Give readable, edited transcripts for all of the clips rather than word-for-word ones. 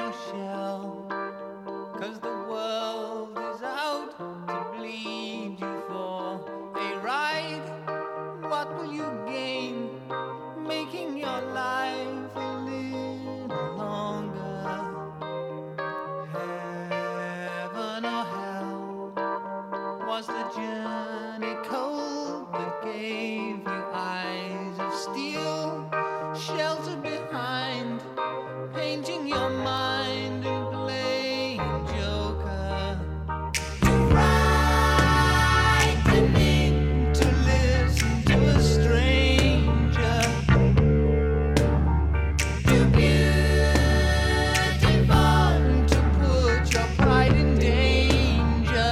your shell. 'Cause the world is out to bleed you for a ride. What will you gain making your life a little longer? Heaven or hell? Was the journey cold that gave you eyes of steel, shelter behind, painting your mind and playing joker? Frightening to listen to a stranger, too beautiful to put your pride in danger.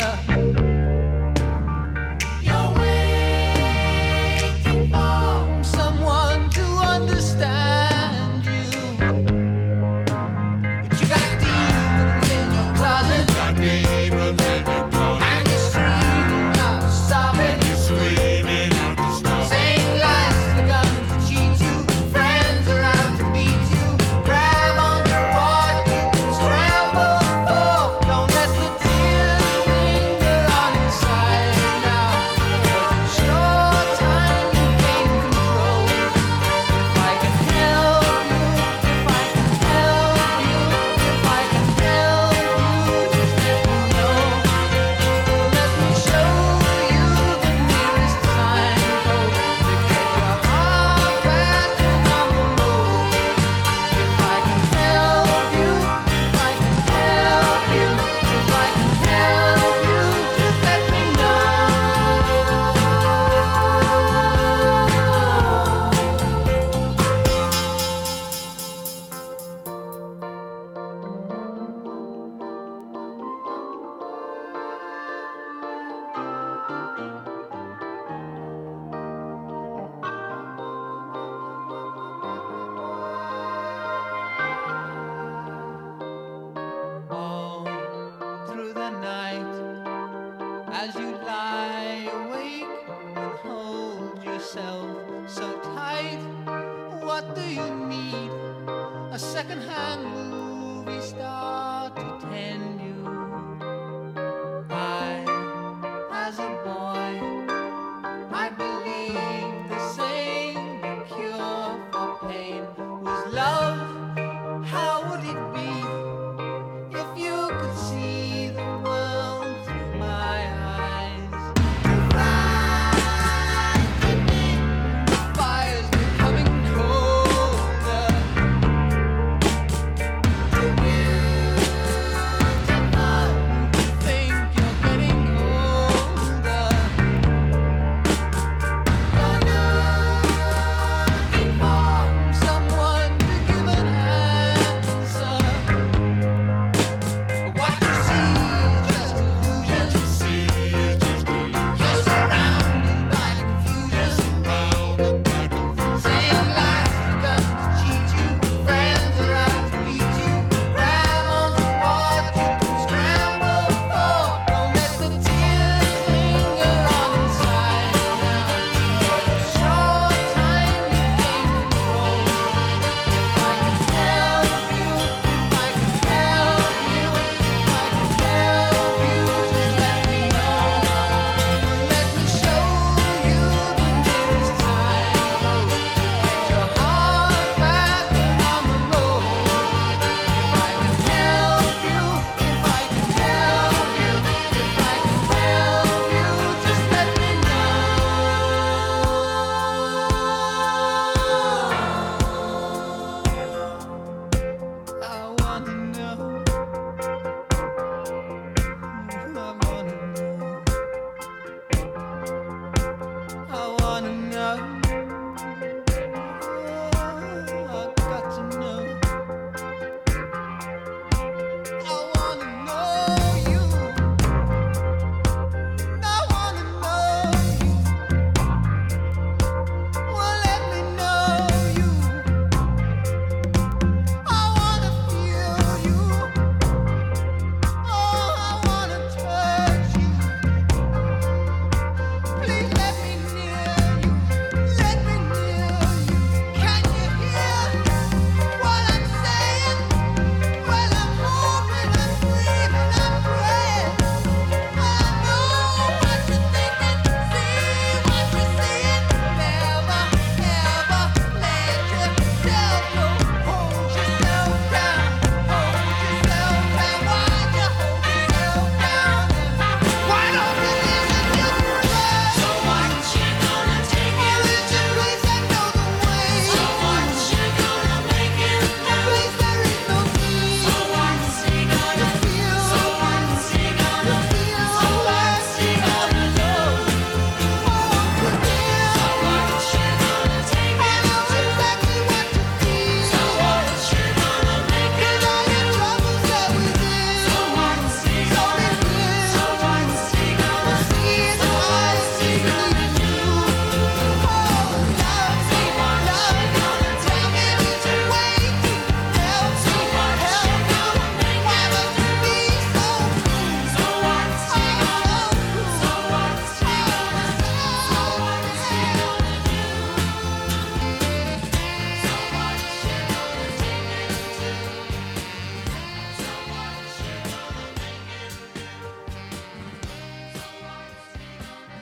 You're waiting for someone to understand you, but you got demons in your closet, and you're screaming out to stop it. Saying lies to the guns to cheat you, friends are out to beat you. Grab onto what you can scramble for. Don't let the tears linger on your side now, 'cause it's your time to gain control. If I can help you, if I can help you, if I can help you, just let me know. Let me show you the nearest signpost to get your heart back on the road. If I can help you, if I can help you, if I can help you, just let me know. All through the night, as you lie awake and hold yourself so tight, what do you need? A second-hand movie star to tend you. As a boy, I believed the same. The cure for pain was love. How would it be if you could see the world through my eyes? Frightening, the fire's becoming colder. Too beautiful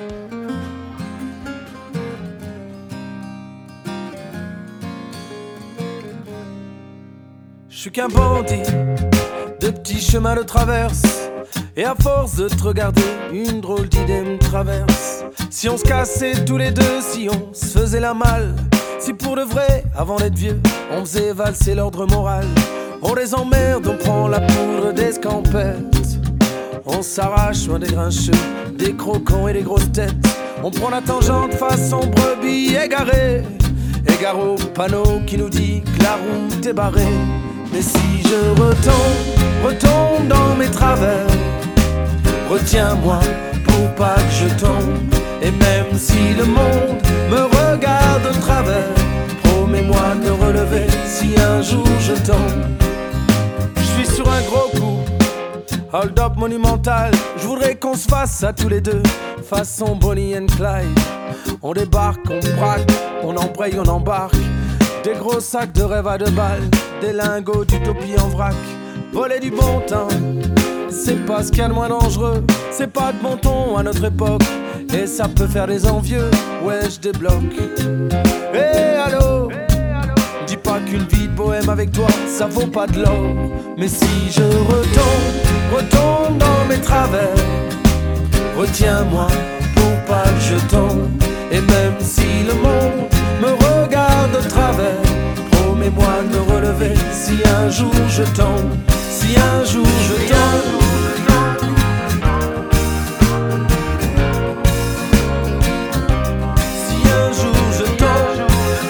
Je suis qu'un bandit de petits chemins de traverse, et à force de te regarder, une drôle d'idée me traverse. Si on se cassait tous les deux, si on se faisait la malle, si pour de vrai, avant d'être vieux, on faisait valser l'ordre moral. On les emmerde, on prend la poudre d'escampette, on s'arrache loin des grincheux, des croquants et des grosses têtes. On prend la tangente façon brebis égarée, égare au panneau qui nous dit que la route est barrée. Mais si je retombe dans mes travers, retiens-moi pour pas que je tombe. Et même si le monde me regarde de travers, promets-moi de me relever si un jour je tombe. Je suis sur un gros coup, hold up monumental. Je voudrais qu'on se fasse à tous les deux, façon Bonnie and Clyde. On débarque, on braque, on embraye, on embarque. Des gros sacs de rêve à 2 balles, des lingots d'utopie en vrac. Voler du bon temps, c'est pas ce qu'il y a de moins dangereux. C'est pas de bon ton à notre époque, et ça peut faire des envieux. Ouais, je débloque. Hey, allô, dis pas qu'une vie de bohème avec toi, ça vaut pas de l'or. Mais si je retombe dans mes travers, retiens-moi pour pas que je tombe. Et même si le monde me regarde de travers, promets-moi de me relever si un jour je tombe. Si un jour je tombe. Si un jour je tombe.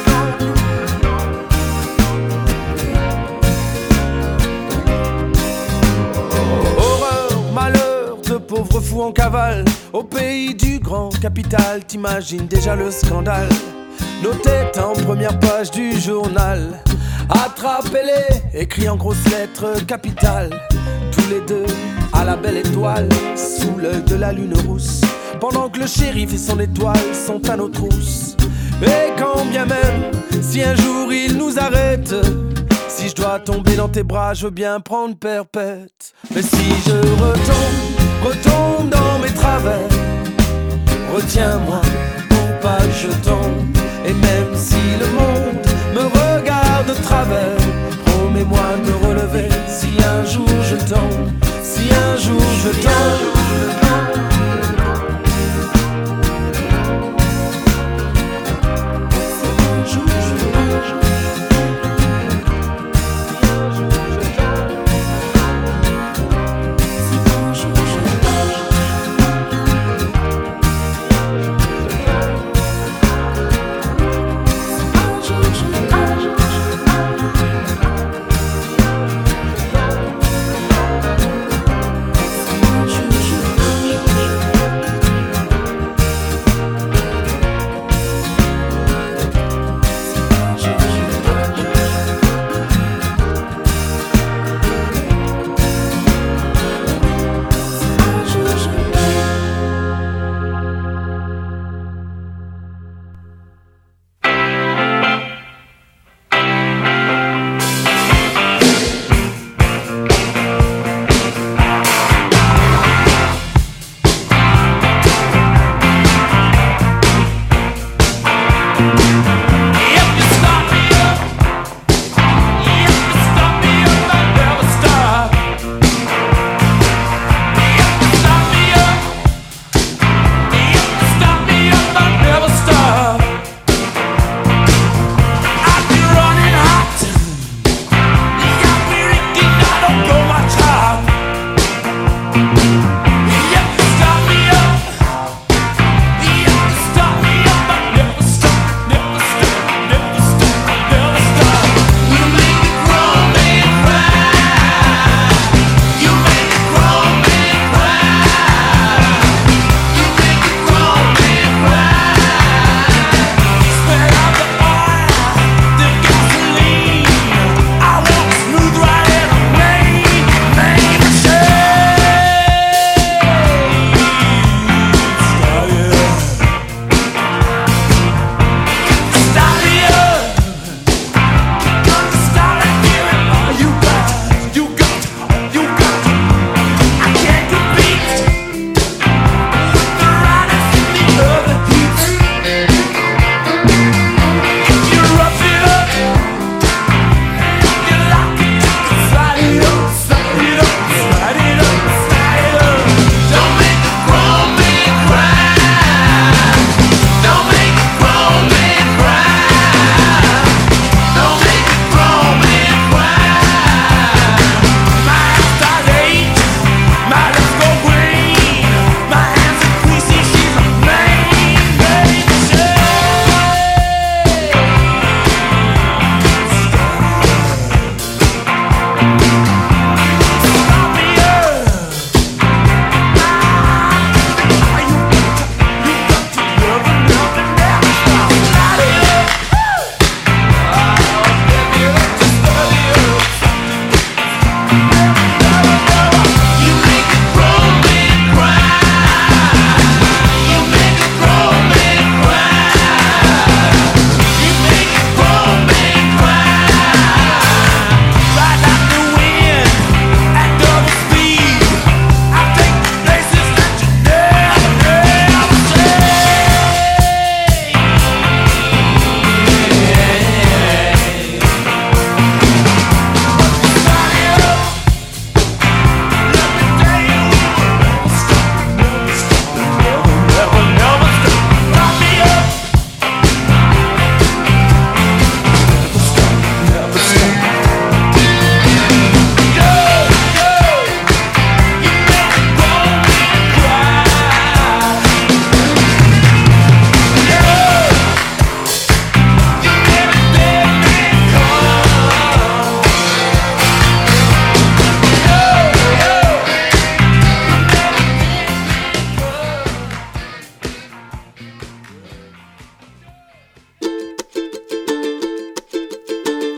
Horreur, malheur, de pauvres fous en cavale. Au pays du grand capital, t'imagines déjà le scandale. Nos têtes en première page du journal, attrapez-les, écrit en grosses lettres capitales. Tous les deux à la belle étoile, sous l'œil de la lune rousse, pendant que le shérif et son étoile sont à nos trousses. Et quand bien même, si un jour il nous arrête, si je dois tomber dans tes bras, je veux bien prendre perpète. Mais si je retombe dans mes travers, retiens-moi pour pas que je tombe. Et même si le monde me regarde de travers, promets-moi de me relever si un jour je tombe. Si un jour je tombe.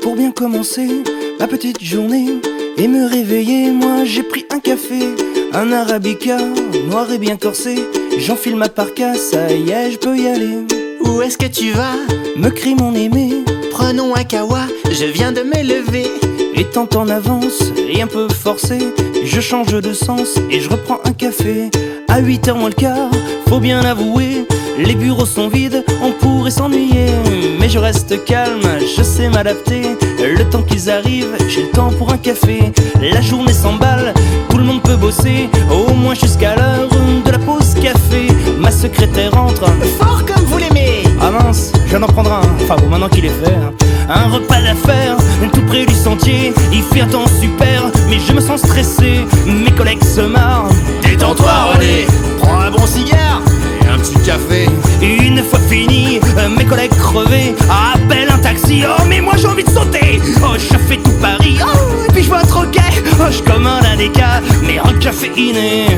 Pour bien commencer ma petite journée et me réveiller, moi j'ai pris un café, un arabica, noir et bien corsé. J'enfile ma parka, ça y est, je peux y aller. Où est-ce que tu vas? Me crie mon aimé. Prenons un kawa, je viens de m'élever. Étant en avance et un peu forcé, je change de sens et je reprends un café. À 8h moins le quart, faut bien l'avouer, les bureaux sont vides, on pourrait s'ennuyer. Mais je reste calme, je sais m'adapter. Le temps qu'ils arrivent, j'ai le temps pour un café. La journée s'emballe, tout le monde peut bosser, au moins jusqu'à l'heure de la pause café. Ma secrétaire entre, fort comme vous l'aimez. Ah mince, je viens d'en prendre un, enfin bon maintenant qu'il est fait. Un repas d'affaires, tout près du sentier. Il fait un temps super, mais je me sens stressé. Mes collègues se marrent. Détends-toi René, prends un bon cigare et un petit café. Une fois fini, mes collègues crevés appellent un taxi. Oh mais moi j'ai envie de sauter. Oh je fais tout Paris. Oh et puis je vois un troquet. Oh je commande un déca, mais un caféiné.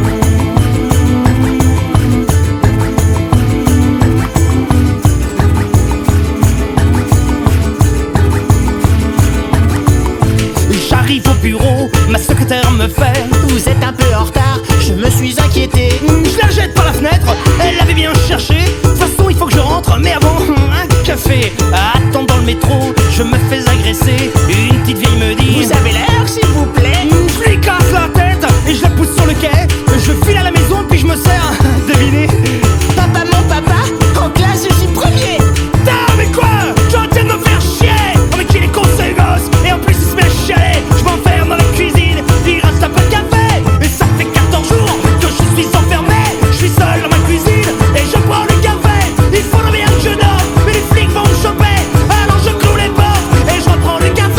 J'arrive au bureau, ma secrétaire me fait: vous êtes un peu en retard, je me suis inquiété. Je la jette par la fenêtre, elle l'avait bien cherché. De toute façon il faut que je rentre, mais avant un café. Attends dans le métro, je me fais agresser. Une petite vieille me dit: vous avez l'air s'il vous plaît. Je lui casse la tête et je la pousse sur le quai. Je file à la maison puis je me sers. Devinez? Papa, mon papa, en classe je suis premier. Putain mais quoi? Tu arrêtes de me faire chier. Oh mais qu'il est con ce gosse. Et en plus il se met à chialer. Je m'enferme dans la cuisine, il reste un peu de café. Et ça fait 14 jours que je suis enfermé. Je suis seul dans ma cuisine et je prends le café. Il faudrait bien que je dorme, mais les flics vont me choper. Alors je cloue les portes et je reprends le café.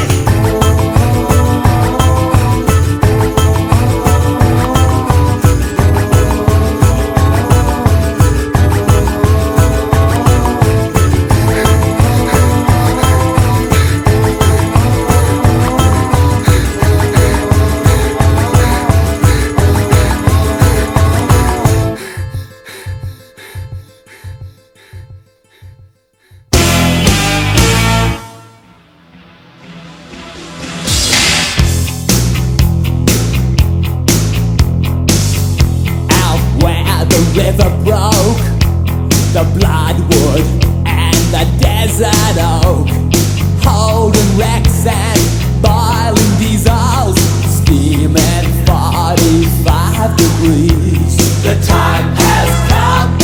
River broke, the bloodwood and the desert oak, holding wrecks and boiling diesels, steaming 45 degrees. The time has come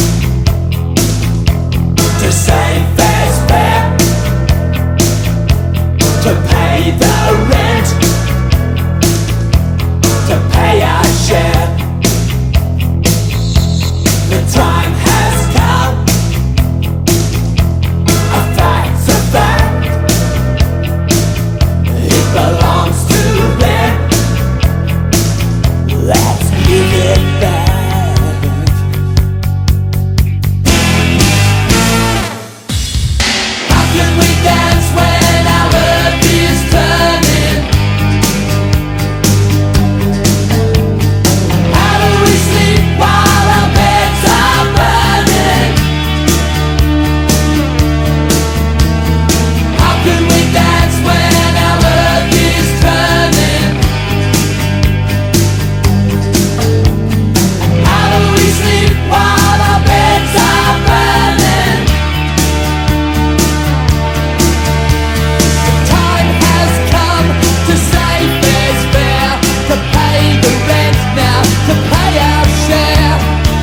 to save fair's fare, to pay the rent, to pay our share. The time has come, a fact's a fact. It belongs to them. Let's give it back. How can we dance when our earth is turning? How do we sleep while our beds are burning? How can we dance when our earth is turning? How do we sleep while our beds are burning? The time has come to save fair's fair, to pay the rent now, to pay our share.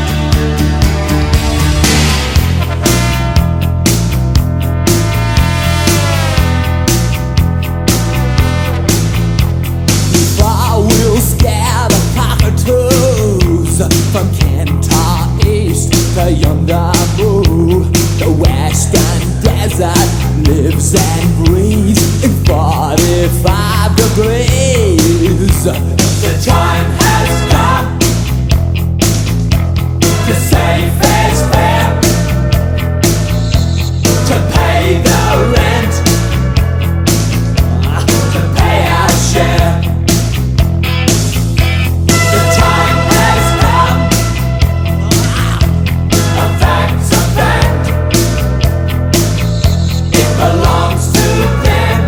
Before we'll scare the cockatoos from Kentar East to yonder Moo, the western desert lives and breathes in 45 degrees. The time has come to save fair's fair, to pay the rent, to pay our share. The time has come, a fact's a fact. It belongs to them.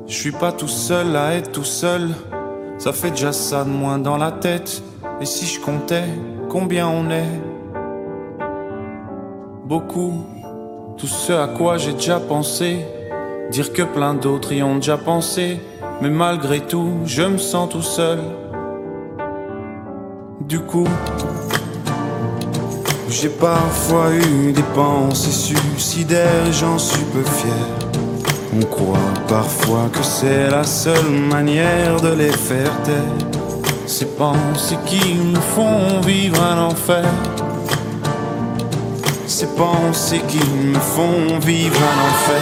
Je suis pas tout seul à être tout seul. Ça fait déjà ça de moins dans la tête. Et si je comptais combien on est? Beaucoup. Tout ce à quoi j'ai déjà pensé. Dire que plein d'autres y ont déjà pensé. Mais malgré tout, je me sens tout seul. Du coup, j'ai parfois eu des pensées suicidaires et j'en suis peu fier. On croit parfois que c'est la seule manière de les faire taire. Ces pensées qui nous font vivre un enfer. Ces pensées qui me font vivre un enfer.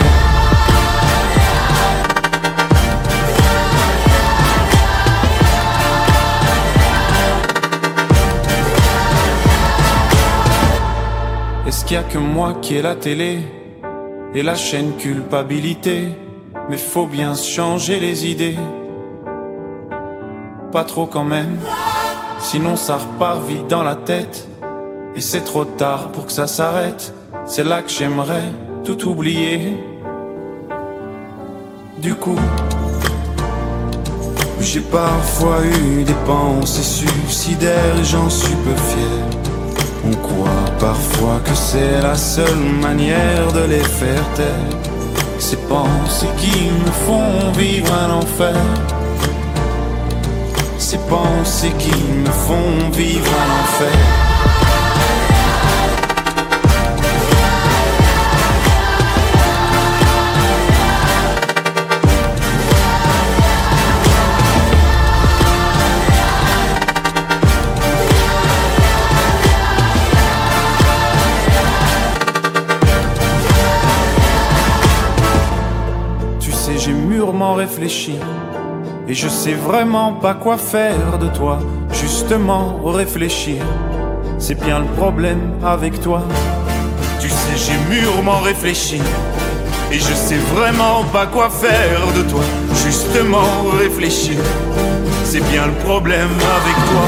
Est-ce qu'il y a que moi qui ai la télé et la chaîne culpabilité? Mais faut bien se changer les idées. Pas trop quand même, sinon ça repart vite dans la tête. Et c'est trop tard pour que ça s'arrête. C'est là que j'aimerais tout oublier. Du coup, j'ai parfois eu des pensées suicidaires et j'en suis peu fier. On croit parfois que c'est la seule manière de les faire taire. Ces pensées qui me font vivre un enfer. Ces pensées qui me font vivre un enfer. J'ai mûrement réfléchi et je sais vraiment pas quoi faire de toi. Justement réfléchir, c'est bien le problème avec toi. Tu sais j'ai mûrement réfléchi et je sais vraiment pas quoi faire de toi. Justement réfléchir, c'est bien le problème avec toi.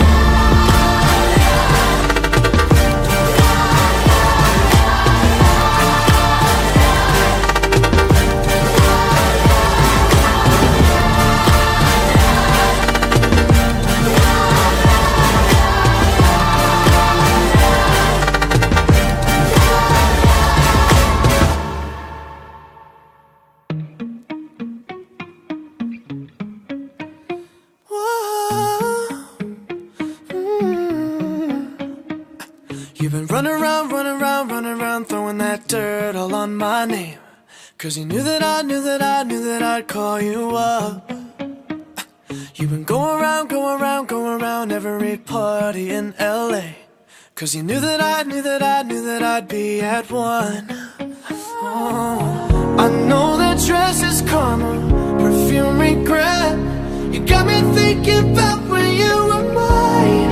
You've been running around, throwing that dirt all on my name. Cause you knew that I'd call you up. You've been going around every party in LA. Cause you knew that I'd be at one. Oh, I know that dress is karma, perfume regret. You got me thinking about when you were mine.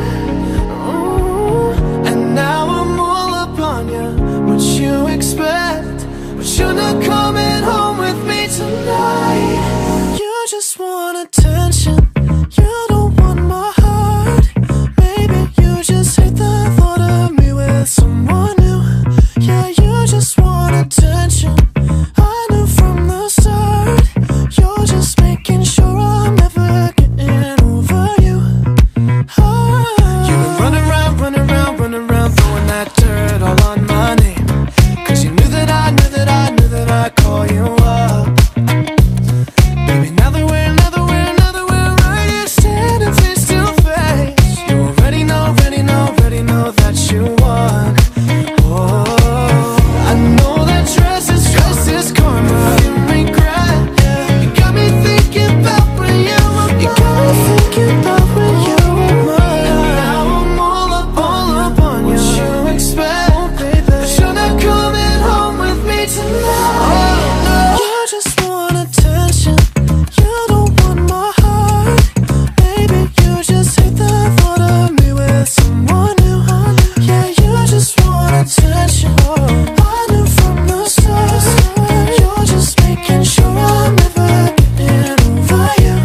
Now I'm all up on you, what you expect? But you're not coming home with me tonight. You just want attention, you don't want my heart. Maybe you just hate the thought of me with someone new. Yeah, you just want attention, I knew from the start. You're just making sure I'm never getting over you. You've been running around, throwing that dirt all on my name. Cause you knew that I'd call you up. Baby, now that we're right here standing face to face. You already know that you won. Oh, I know that dress is karma, you regret. You got me thinking about when you were mine. You got me thinking about when you were mine. Now I'm all up on what you expect. Oh, baby, but you're not coming home with me tonight. Oh, no. You just want attention, you don't want my heart. Maybe you just hate the thought of me with someone new. Yeah, you just want attention, I knew from the start. You're just making sure I'm never getting over you.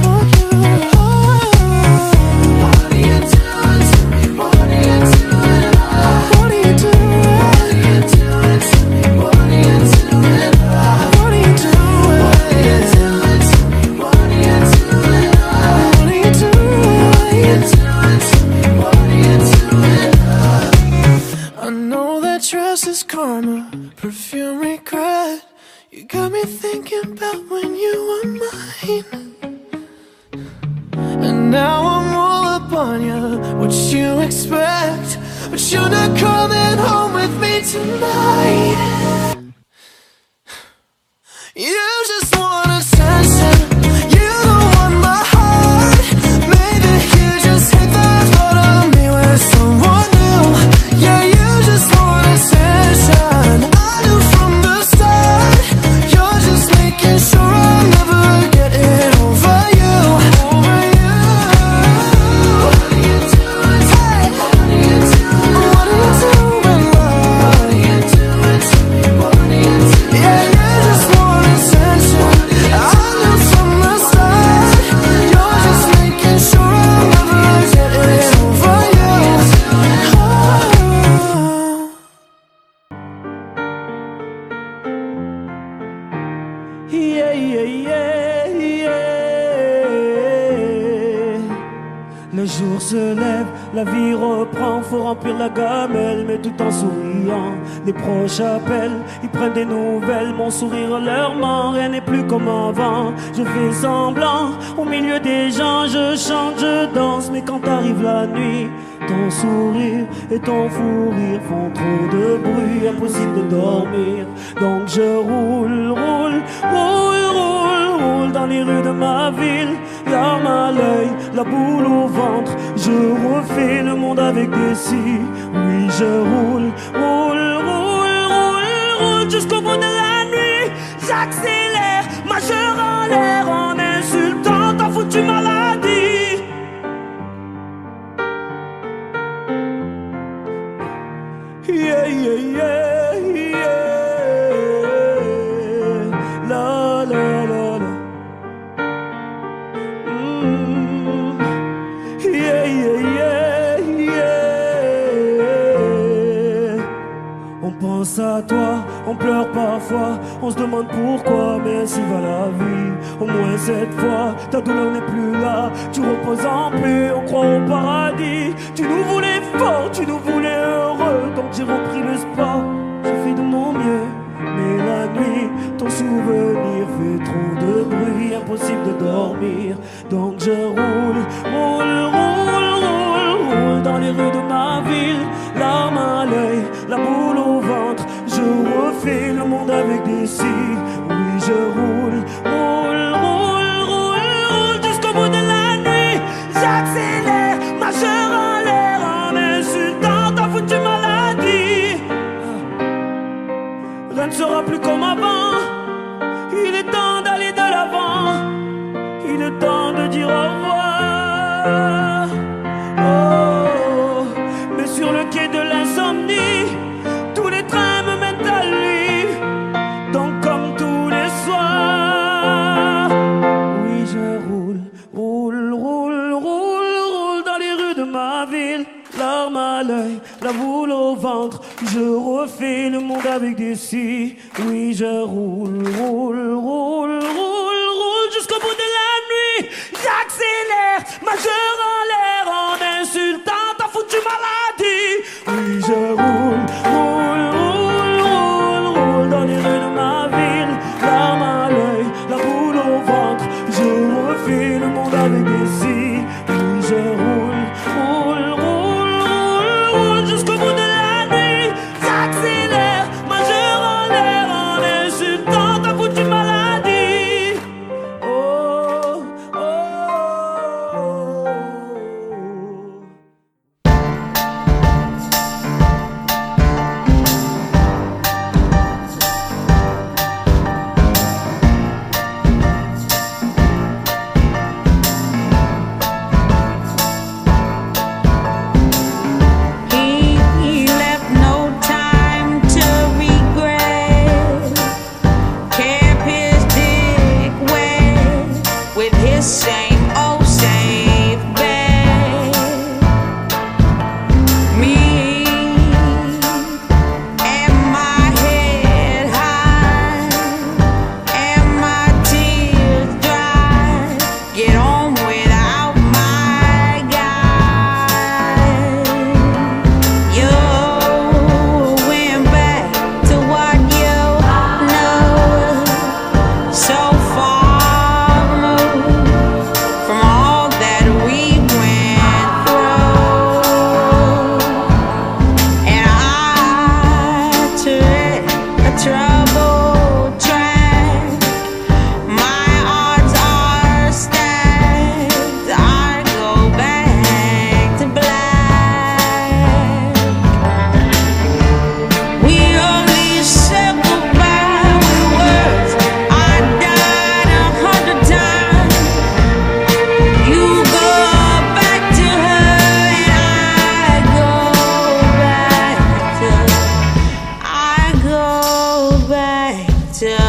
What are you doing to me? What are you doing? What are you doing? What are you doing to me? What are you doing? What are you doing? What are you doing to me? What else is karma, perfume regret. You got me thinking about when you were mine. And now I'm all up on you, what you expect? But you're not coming home with me tonight. You just want attention, you don't want my heart. Maybe you just hit the thought of me with someone new. Yeah, you just want attention, I knew from the start. You're just making sure I'll never get it over you. Over you. What are you doing? Hey, what are you doing? What are you doing, love? What are you doing to me? What are you doing? Yeah, you just want attention, I knew from the start. You're just making sure I'll never get it over you. Oh. Yeah, yeah, yeah, yeah. Le jour se lève, la vie reprend, faut remplir la gamelle, mais tout en souriant. Les proches appellent, ils prennent des nouvelles, mon sourire leur ment, rien n'est plus comme avant. Je fais semblant, au milieu des gens, je chante, je danse, mais quand arrive la nuit, ton sourire et ton fou rire font trop de bruit, impossible de dormir. Donc je roule, roule, roule, roule, roule dans les rues de ma ville. Larme à l'œil, la boule au ventre, je refais le monde avec des si. Oui, je roule, roule, roule, roule, roule jusqu'au bout de la nuit. J'accélère, majeur en l'air, en insultant ta foutue maladie. Yeah, yeah, yeah, yeah. La, la, la, la. Yeah, yeah, yeah, yeah. On pense à toi, on pleure parfois, on se demande pourquoi, mais ainsi va la vie. Au moins cette fois, ta douleur n'est plus là, tu reposes en paix, on croit au paradis. Tu nous voulais fort, tu nous voulais heureux, donc j'ai repris l'espoir, j'ai fait de mon mieux. Mais la nuit, ton souvenir fait trop de bruit, impossible de dormir. Donc je roule, roule, roule, roule, roule dans les rues de ma ville. Larme à l'œil, la boule au ventre, je refais le monde avec des si. Oui, je roule, roule, roule, roule, roule jusqu'au bout de la nuit. J'accélère, majeur en l'air, en insultant ta foutue maladie. Rien ne sera plus comme avant. Il est temps d'aller de l'avant. Il est temps de dire au revoir. Oh, mais sur le quai de l'insomnie, tous les trains me mènent à lui. Donc comme tous les soirs, oui je roule, roule, roule, roule, roule dans les rues de ma ville. Larme à l'œil, la boule au ventre, je refais le monde avec des si. Oui, je roule, roule, roule, roule, roule jusqu'au bout de la nuit. J'accélère, majeur en l'air, en insultant ta foutue maladie. Oui, je roule, roule, roule, roule, roule dans les rues de ma ville. Larme à l'œil, la boule au ventre, je refais le monde avec des si. Oui, je roule, roule, roule jusqu'au bout de la nuit. J'accélère, majeur en l'air, en insultant ta foutue maladie. Oh, oh, oh.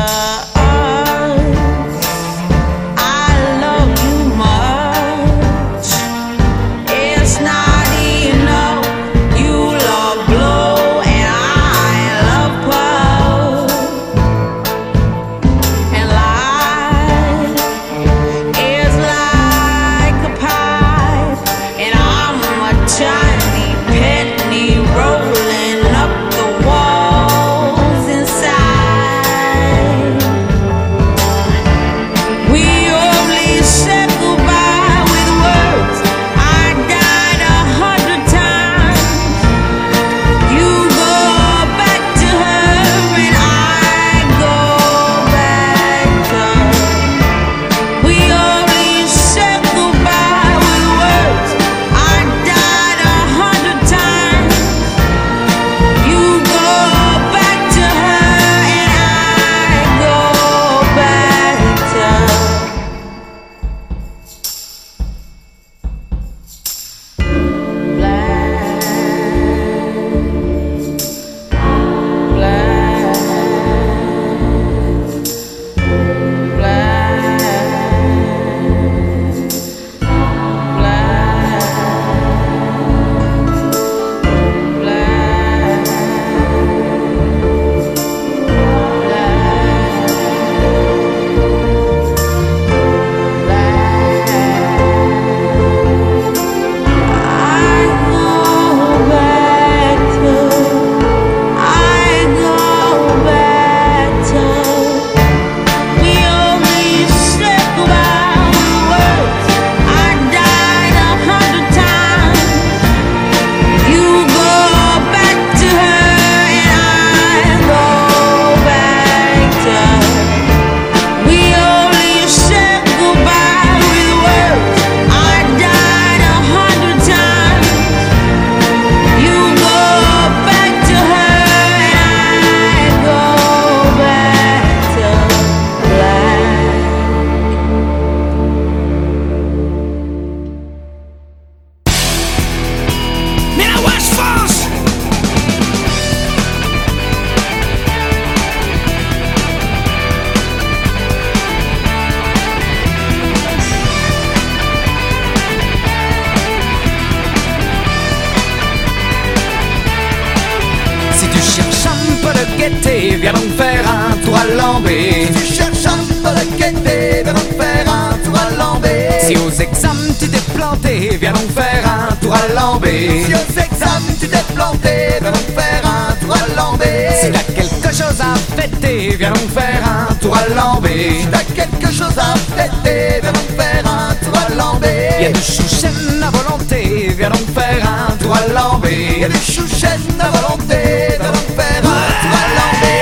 gaieté, viens donc faire un tour à Lambé. Si tu cherches un peu de gaieté, viens donc faire un tour à Lambé. Si aux examens tu t'es planté, viens donc faire un tour à Lambé. Si aux examens tu t'es planté, viens donc faire un tour à Lambé. Si t'as quelque chose à fêter, viens donc faire un tour à Lambé. Si t'as quelque chose à fêter, viens donc faire un tour à Lambé. Y'a du chouchen à volonté, viens donc faire un tour à Lambé. Y'a du chouchen à volonté, viens donc faire un tour à Lambé.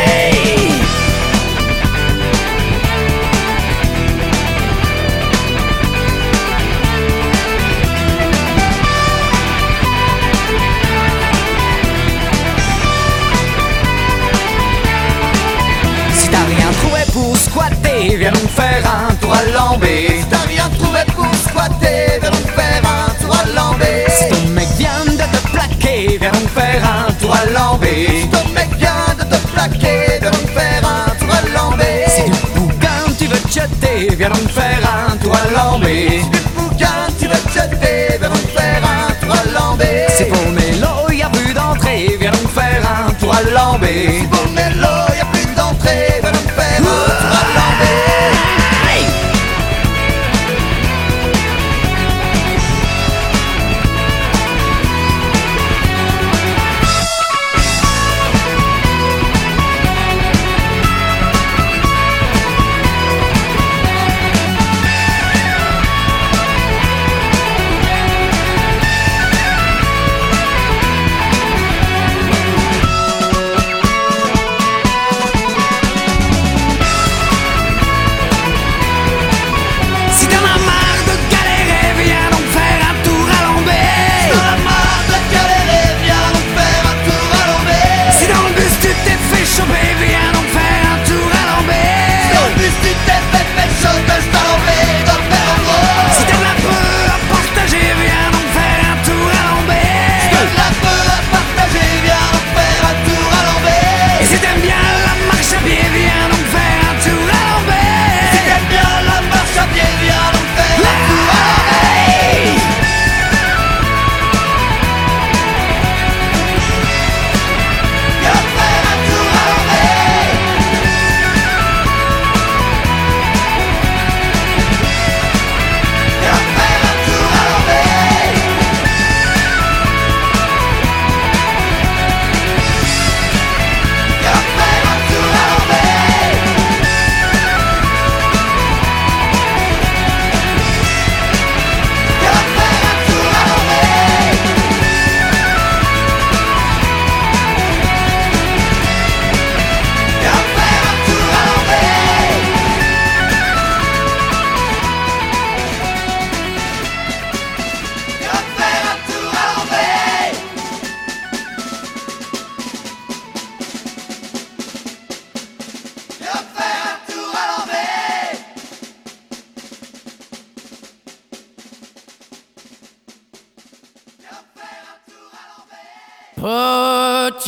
Si t'as rien trouvé pour squatter, viens donc faire un tour à Lambé. Si t'as rien trouvé pour squatter, viens donc faire un tour à Lambé. Si ton mec vient de te plaquer, viens donc faire un tour à Lambé. Si ton mec vient de te plaquer, viens donc faire un tour à Lambé. Si du bouquin tu veux te jeter, viens donc faire un tour à Lambé. Si du bouquin tu veux te jeter, viens donc faire un tour à Lambé. Si pour Mélo y'a plus d'entrée, viens donc faire un tour à Lambé. Si pour Mélo y'a plus d'entrée, viens donc faire un tour à Lambé.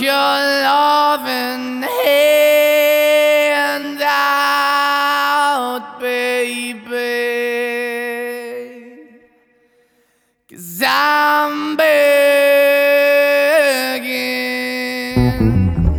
your loving hand out, baby, 'cause I'm begging.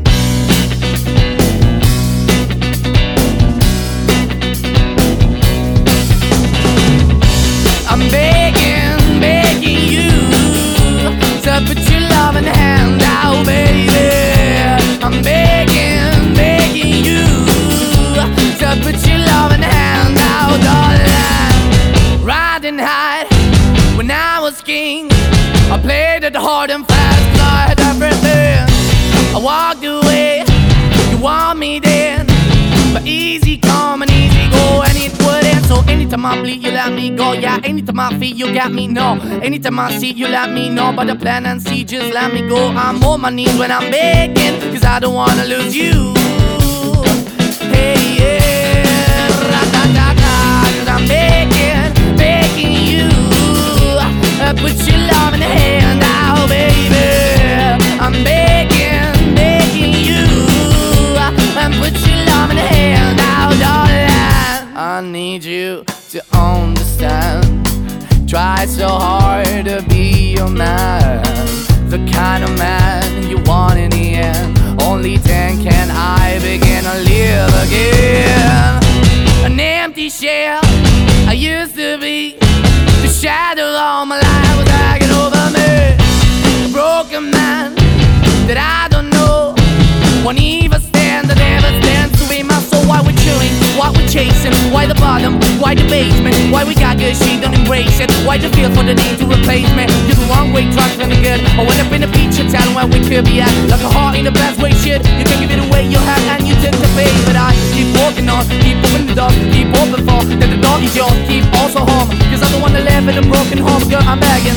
I'm begging, begging you to put your loving hand out, baby. I'm begging, begging you to put your loving hand out, darling. Riding high when I was king, I played it hard and fast, 'cause I had everything. I walked away, you want me then, but easy come and easy go, and it wouldn't. So anytime I bleed, you let me go. Yeah, anytime I feel, you got me, no. Anytime I see, you let me know. But the plan and see, just let me go. I'm on my knees when I'm begging, 'cause I don't wanna lose you. Hey, yeah, ra-da-da-da, 'cause I'm begging, begging you, put your love in the hand out, baby. I'm begging, begging you, and put your love in the hand out, darling. I need you to understand. Try so hard to be your man, the kind of man you want in the end. Only then can I begin to live again. An empty shell I used to be, the shadow all my life was hanging over me. A broken man that I don't know, won't even stand, that never stands to be my soul. Why we're chilling, why we're chasing, why the bottom, why the basement, why we got good, she don't embrace it, why the feel for the need to replace me. You're the wrong way, trying to good. I went up in a feature town where we could be at, like a heart in the best way, shit. You can give it away, you have, and you tend to pay. But I keep walking on, keep opening the door, keep open for that the door is yours, keep also home, 'cause I'm the one that live in a broken home. Girl, I'm begging,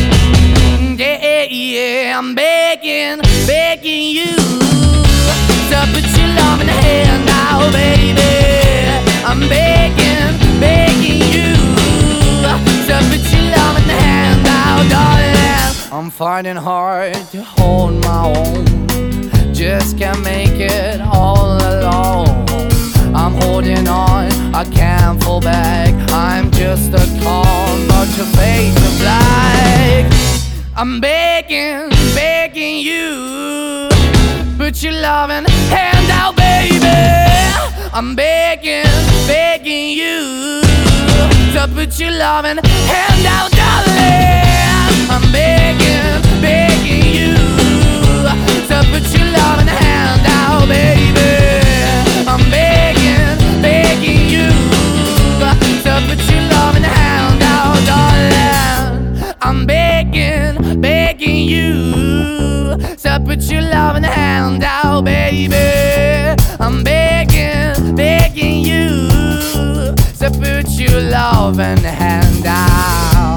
yeah, yeah, I'm begging, begging you to put your love in the hand now, baby. I'm begging, begging you to put your love in the hand now, darling. I'm fighting hard to hold my own, just can't make it all alone. I'm holding on, I can't fall back. I'm just a call, but your face is black. I'm begging, begging you, put your loving hand out, baby. I'm begging, begging you to put your loving hand out, darling. I'm begging, begging you to put your loving hand out, baby. I'm begging, begging you to put your loving hand out, darling. I'm begging, begging you to put your loving hand out, baby. I'm begging, begging you to put your loving hand out.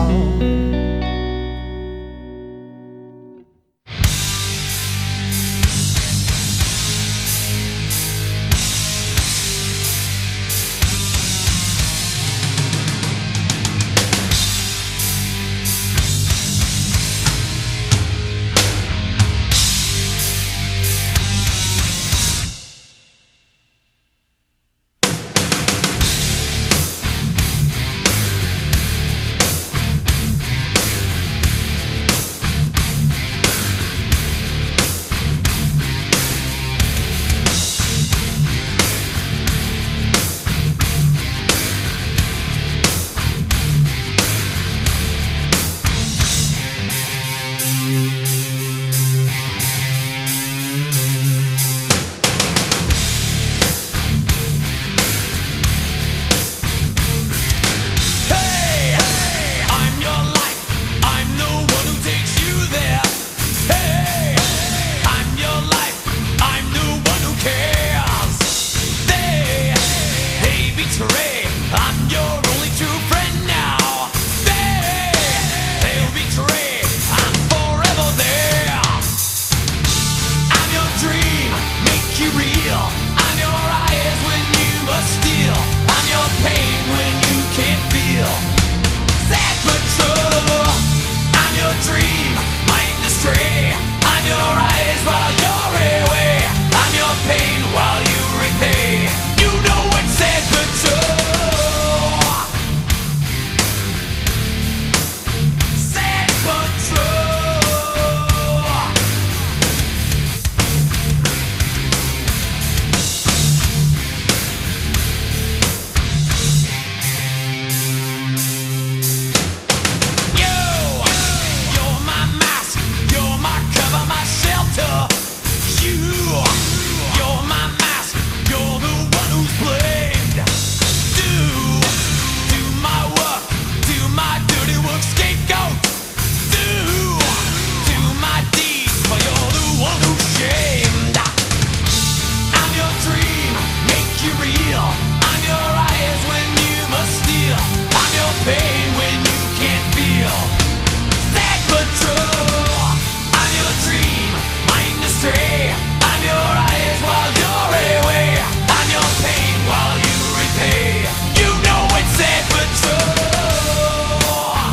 pain when you can't feel. Sad but true. I'm your dream, mind astray. I'm your eyes while you're away. I'm your pain while you repay. You know it's sad but true.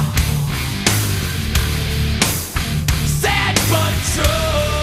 Sad but true.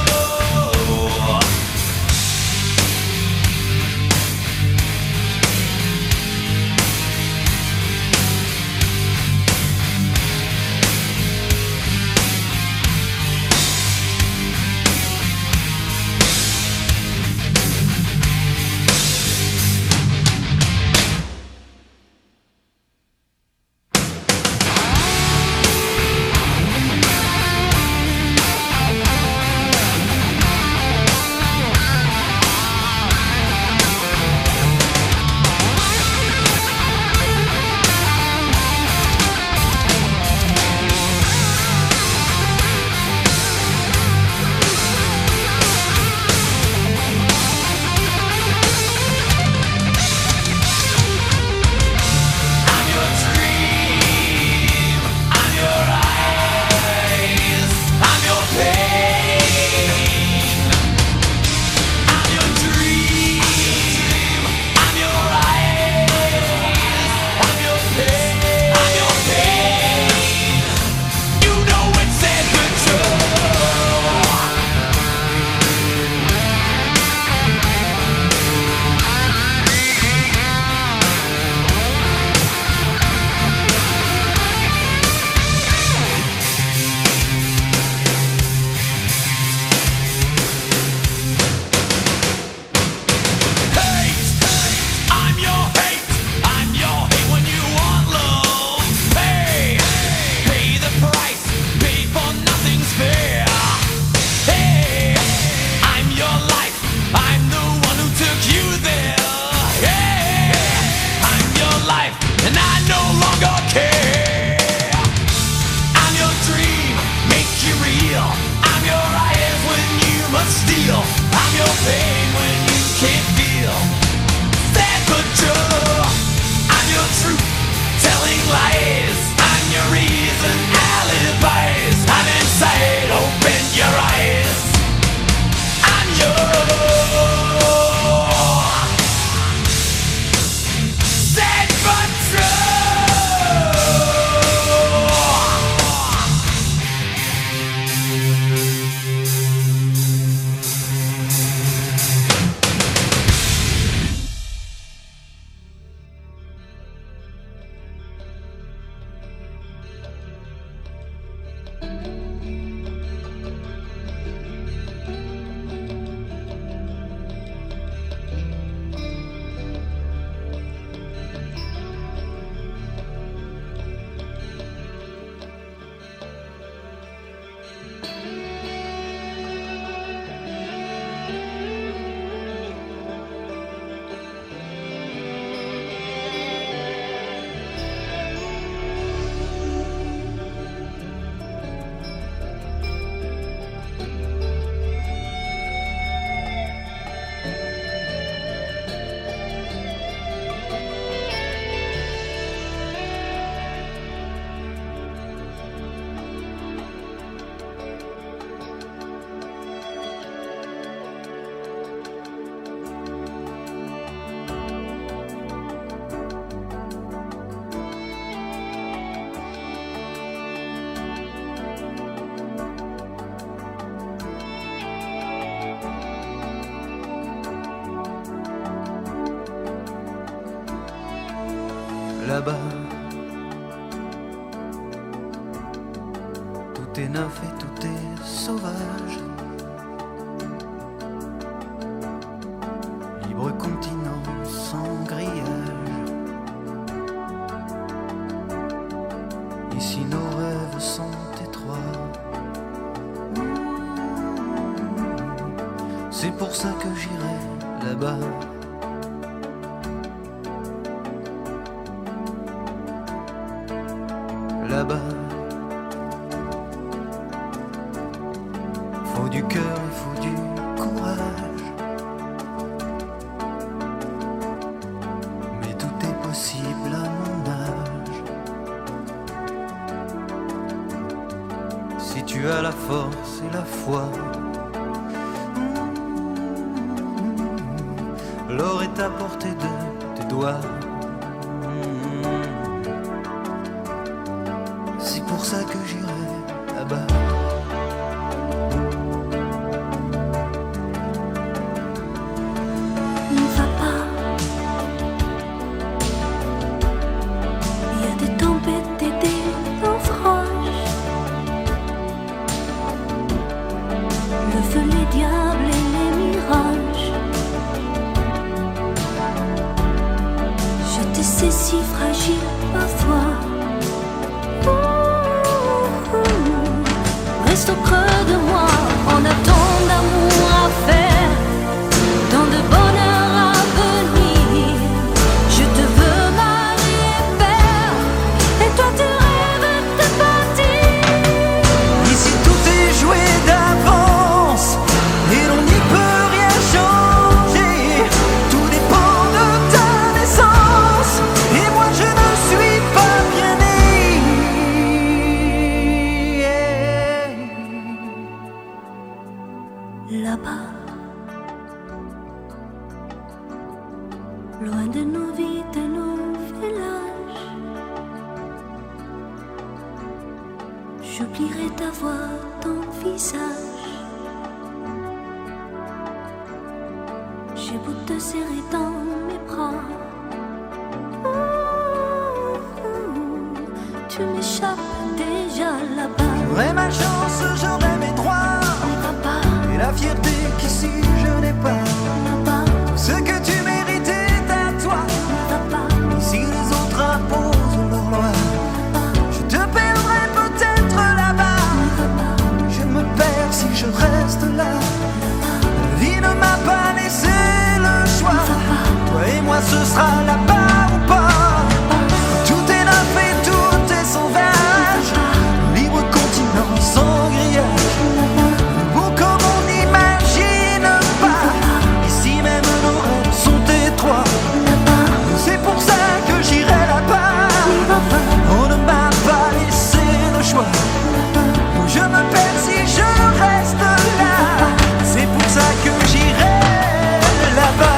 Là-bas, tout est neuf et tout est sauvage. Libre continent sans grillage. Ici nos rêves sont étroits. C'est pour ça que j'irai là-bas. Là-bas, faut du cœur et faut du courage. Mais tout est possible à mon âge. tu as la force et la foi. L'or est à portée de tes doigts. C'est pour ça que j'irai là-bas. Ne va pas. Il y a des tempêtes et des naufrages. Le feu, les diables et les mirages. Je te sais si fragile parfois. Reste au creux de moi, on a tant d'amour à faire, tant de bonheur à venir. Je te veux mari et père, et toi tu rêves de partir. Ici tout est joué d'avance, et l'on n'y peut rien changer. Tout dépend de ta naissance, et moi je ne suis pas bien né. Là-bas, loin de nos vies, de nos villages, j'oublierai ta voix, ton visage. J'ai beau te serrer dans mes bras, tu m'échappes déjà là-bas. J'aurais ma chance, j'aurais mes droits, Ne va pas, et la fierté qu'ici je n'ai pas. ne va pas, Ce que tu méritais à toi, ne va pas, ici les autres imposent leur loi. Je te perdrai peut-être là-bas, ne va pas. je me perds si je reste là. La vie ne m'a pas laissé le choix, toi et moi ce sera là-bas ou pas. Tout est neuf et tout est sauvage, libre continent sans grillage, beau comme on n'imagine pas. Ici même nos rêves sont étroits, c'est pour ça que j'irai là-bas. On ne m'a pas laissé le choix, je me perds si je reste là. C'est pour ça que j'irai là-bas.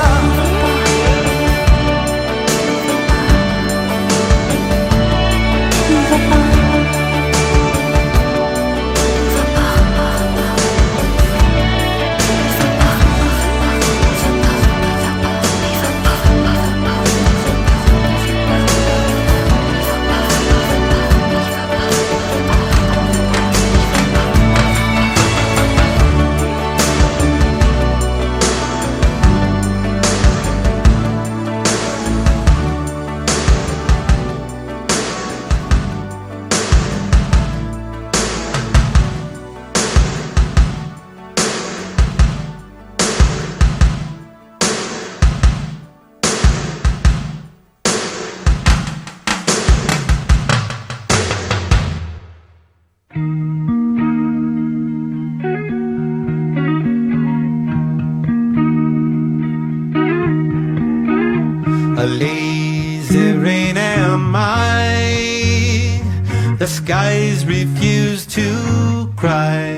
A lazy rain am I, the skies refuse to cry.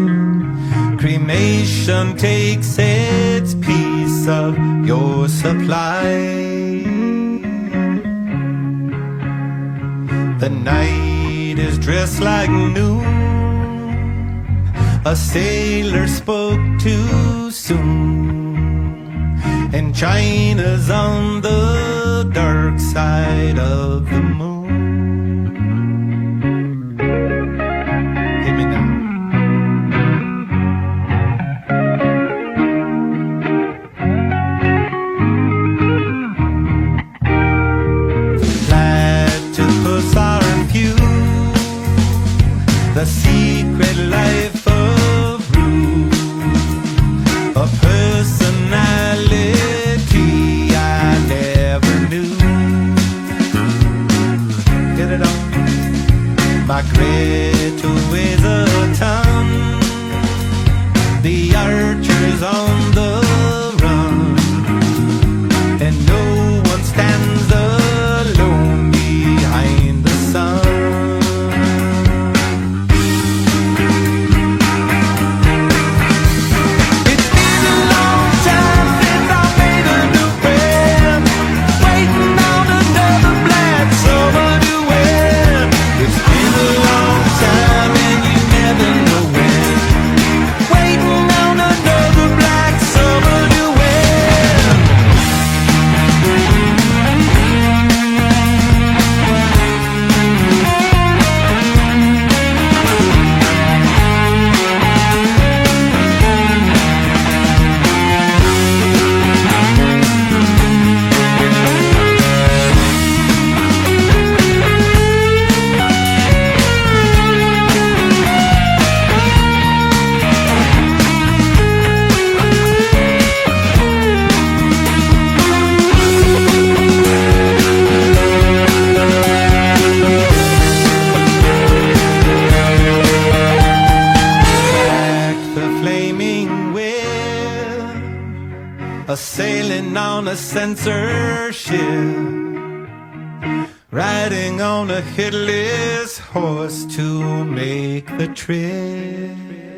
Cremation takes its piece of your supply. The night is dressed like noon, a sailor spoke too soon, and China's on the dark side of the moon. Hit me now. Platypus are few, the secret life of Rue, a personality I never knew. sailing on a censorship, riding on a headless horse to make the trip.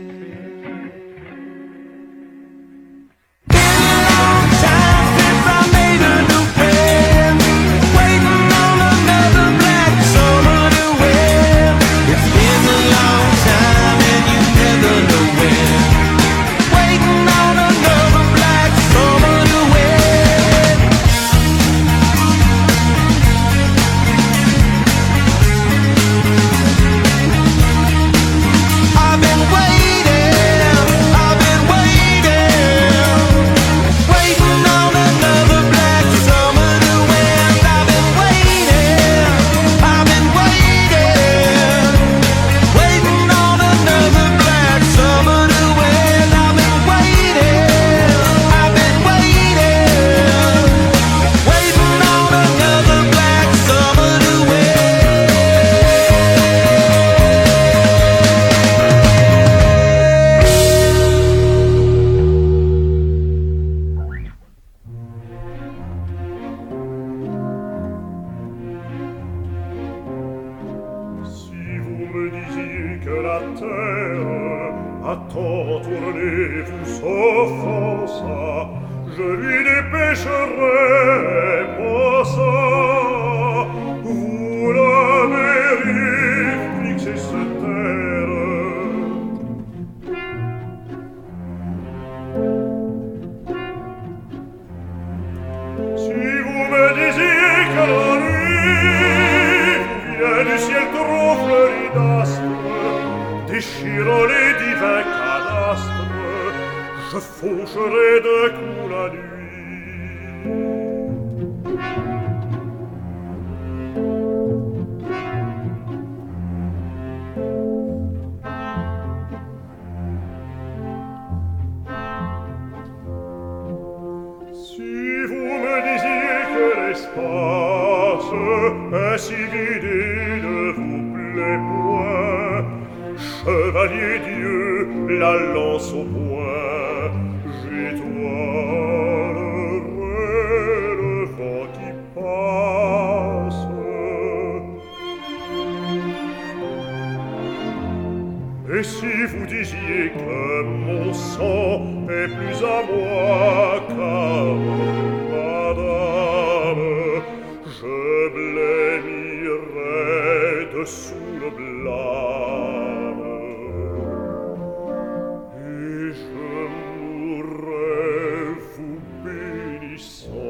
Et si vous disiez que mon sang est plus à moi qu'à vous, madame, je blêmirais dessous le blâme, et je mourrais vous bénissant.